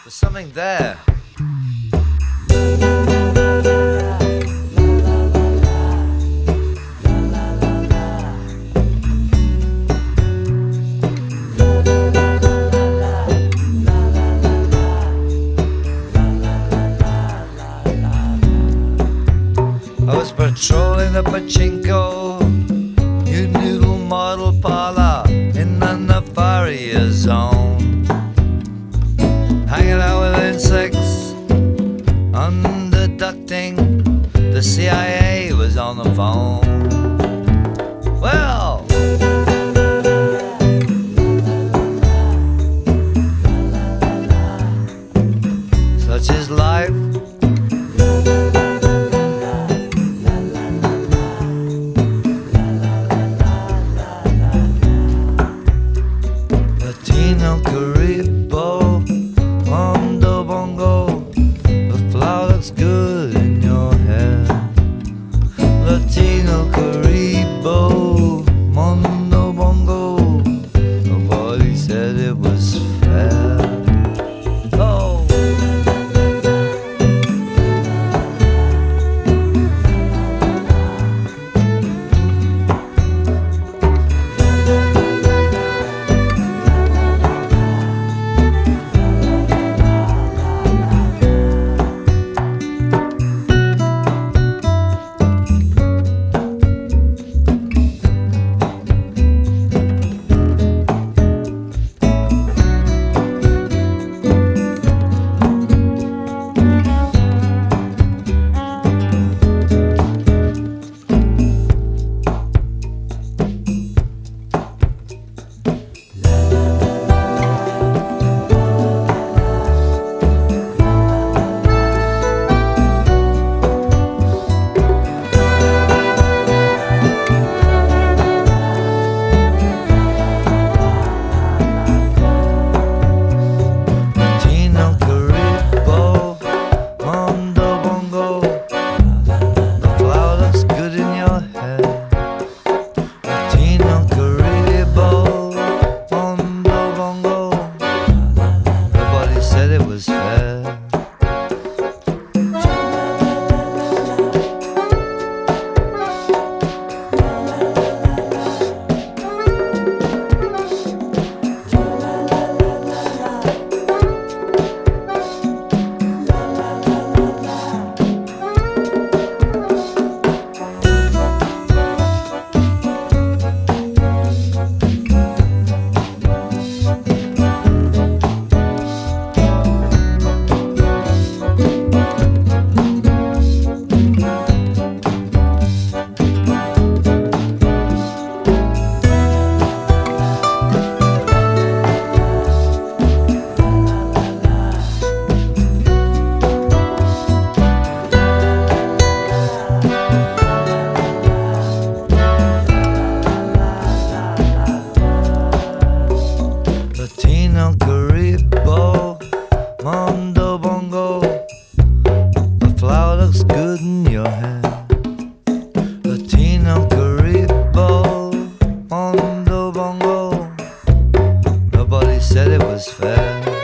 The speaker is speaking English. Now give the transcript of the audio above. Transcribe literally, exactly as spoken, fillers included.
There's something there. I was patrolling the pachinko, new noodle model parlor in the Nefaria zone. Hanging out with insects, underducting. The C I A was on the phone. Well, such is life. Latino Caribo, Mondo Bongo, the flower looks good in your hair. Latino Caribo, Mondo Bongo, nobody said it was fair. Oh, it was fair. Latino Caribo, Mondo Bongo, the flower looks good in your hair. Latino Caribo, Mondo Bongo, nobody said it was fair.